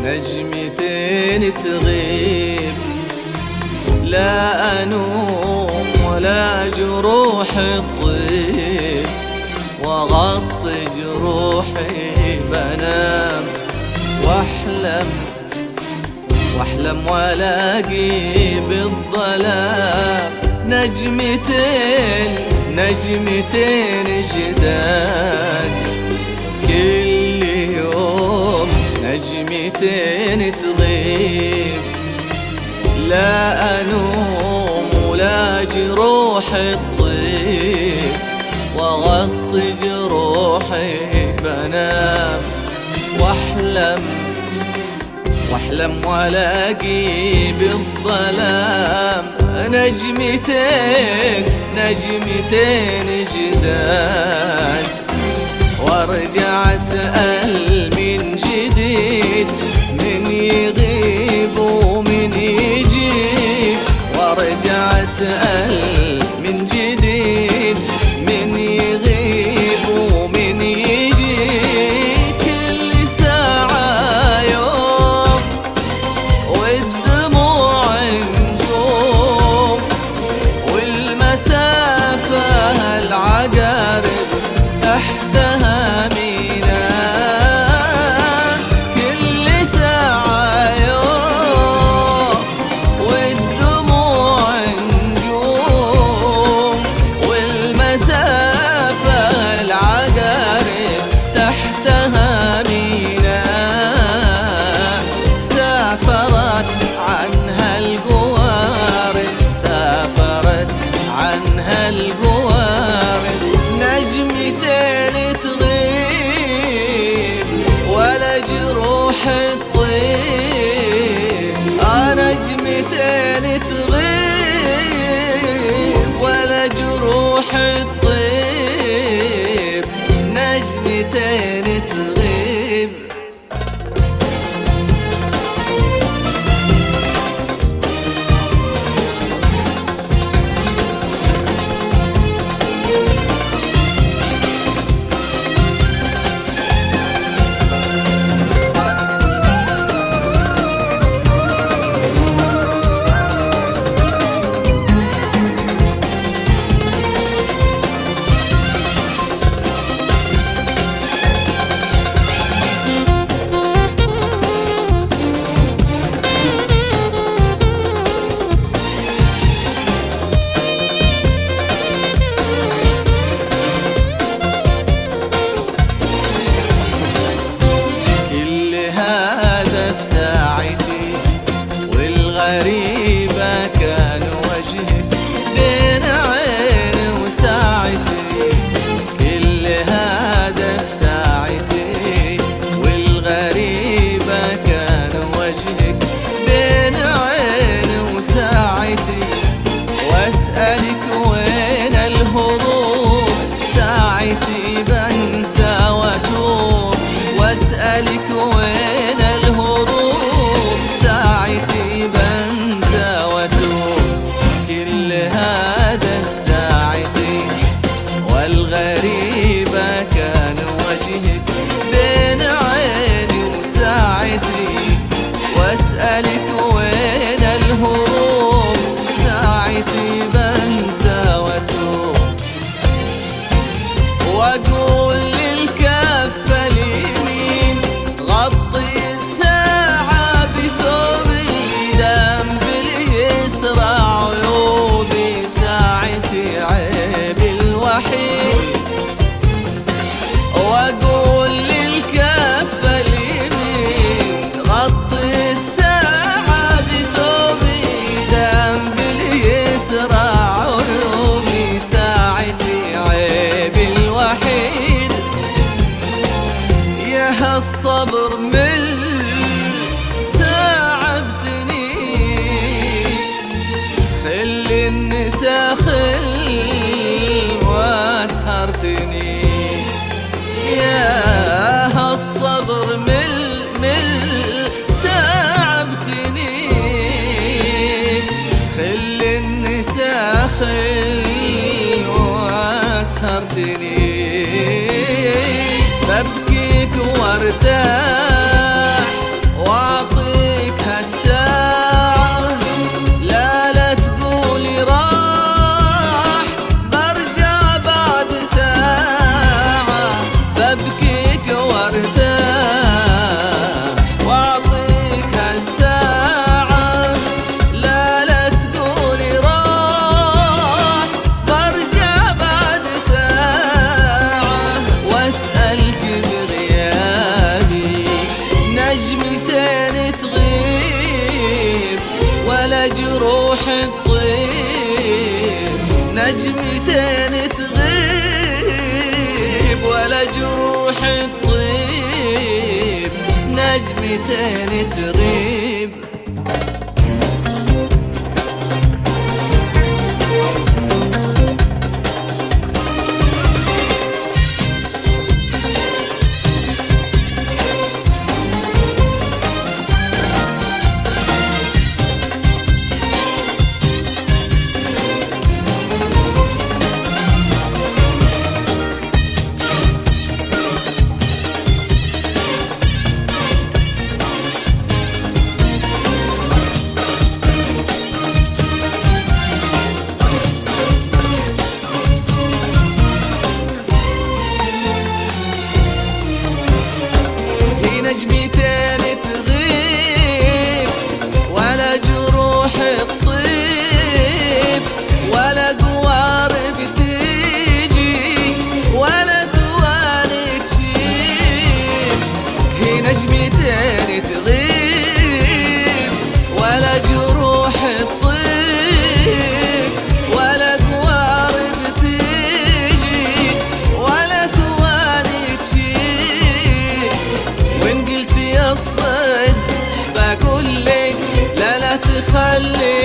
نجمتين تغيب، لا أنوم ولا جروح الطيب، وأغطي جروحي بنام واحلم والاقي بالظلام نجمتين جداد. كل يوم نجمتين تغيب، لا أنوم ولا جروح الطيب، وأغطي جروحي بنام واحلم والاقي بالظلام نجمتين جداد. وارجع اسأل من جديد، من يغيب ومن يجيب، وارجع اسأل من جديد، من يغيب ومن يجيب. كل ساعة يوم والدموع نجوم، والمسافة العقارب تحتها ميناء. كل ساعة يوم والدموع نجوم، الطيب نجمتين تغيب، ولا جروح الطيب نجمتين تغيب. نجمتين تغيب، ولا جروح الطيب، ولا قوارب تيجي، ولا ثواني تشيب. هي نجمتين تغيب، ولا جروح الطيب، ولا قوارب تيجي، ولا ثواني تشيب. وإن قلت يا الصدق بقول لك لا لا تخلي